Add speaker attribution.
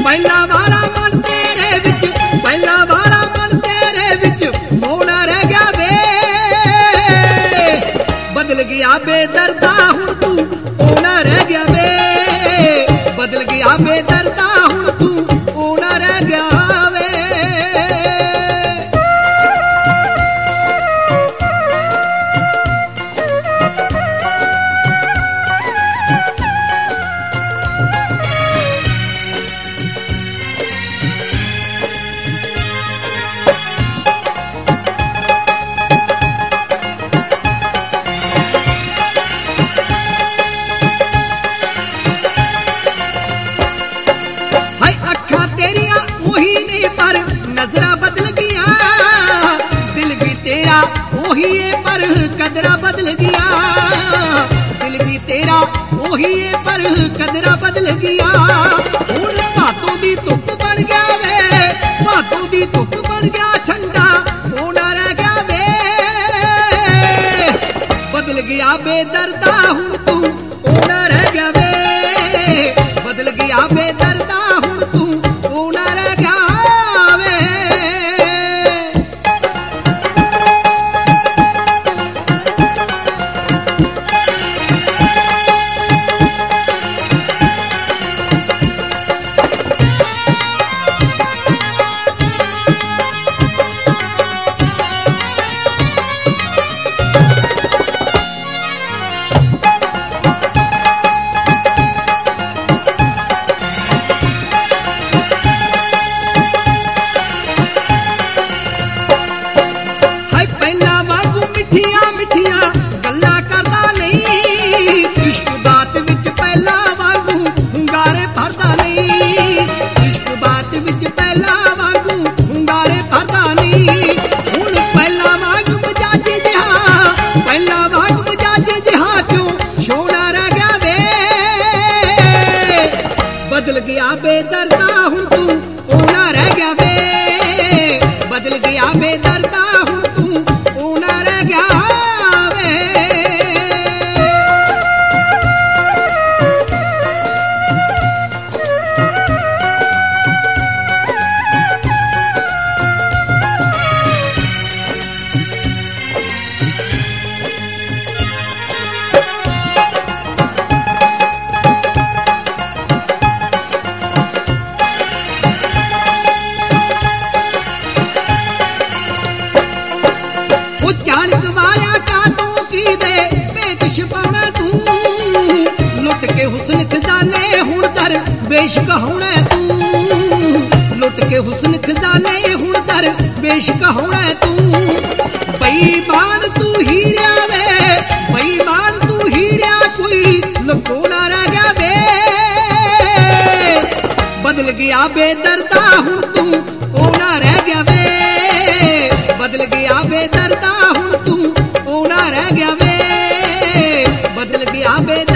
Speaker 1: ਪਹਿਲਾਂ ਵਾਲਾ ਮਨ ਤੇਰੇ ਵਿੱਚ, ਪਹਿਲਾਂ ਵਾਲਾ ਮਨ ਤੇਰੇ ਵਿੱਚ ਮੋੜਾ ਰਹਿ ਗਿਆ ਵੇ। ਬਦਲ ਗਿਆ ਬੇਦਰਦਾ ਹੁਣ ਤੂੰ ਉਹਨਾ ਰਹਿ ਗਿਆ ਵੇ। ਬਦਲ ਗਿਆ ਬੇਦਰਦਾ ਹੁਣ ਤੂੰ ਉਹਨਾ ਰਹਿ ਗਿਆ ਵੇ। ਨਜ਼ਰਾਂ ਬਦਲ ਗਿਆ ਦਿਲ ਵੀ ਤੇਰਾ ਉਹੀ ਏ ਪਰ ਕਦਰਾਂ ਬਦਲ ਗਿਆ। ਦਿਲ ਵੀ ਤੇਰਾ ਉਹੀ ਏ ਪਰ ਕਦਰਾਂ ਬਦਲ ਗਿਆ। ਹੁਣ ਭਾਦੋਂ ਦੀ ਧੁੱਪ ਬਣ ਗਿਆ ਵੇ, ਭਾਦੋਂ ਦੀ ਧੁੱਪ ਬਣ ਗਿਆ ਠੰਡਾ ਹੋਣਾ ਰਹਿ ਗਿਆ ਵੇ। ਬਦਲ ਗਿਆ ਬੇਦਰਦਾ ਹੁਣ ਤੂੰ ਹੋਣਾ ਰਹਿ ਗਿਆ ਵੇ। ਬਦਲ ਗਿਆ ਬੇਦਰਦਾ ਹੁਣ ਤੂੰ ਹੋਣਾ ਰਹਿ ਗਿਆ। बदल गया बेदर्दा हूं तू ओना रह गया वे। बदल गया बेदर्दा हूं तू ओना रह गया वे। जानिक वाया का तू की दे बेच छपाउना तू लुट के हुस्न खजाने हुण दर बेशक होना तू। लुट के हुस्न खजाने हुण दर बेशक होना तू। बेईमान तू हीरिया वे, बेईमान तू हीरिया कोई लुकोना रह गया वे। बदल गया बेदर्दा हुण तू ओना रह गया वे। बदल गया बेदर्दा हुण तू ओना रह गया वे। बदल गया बेदर्दा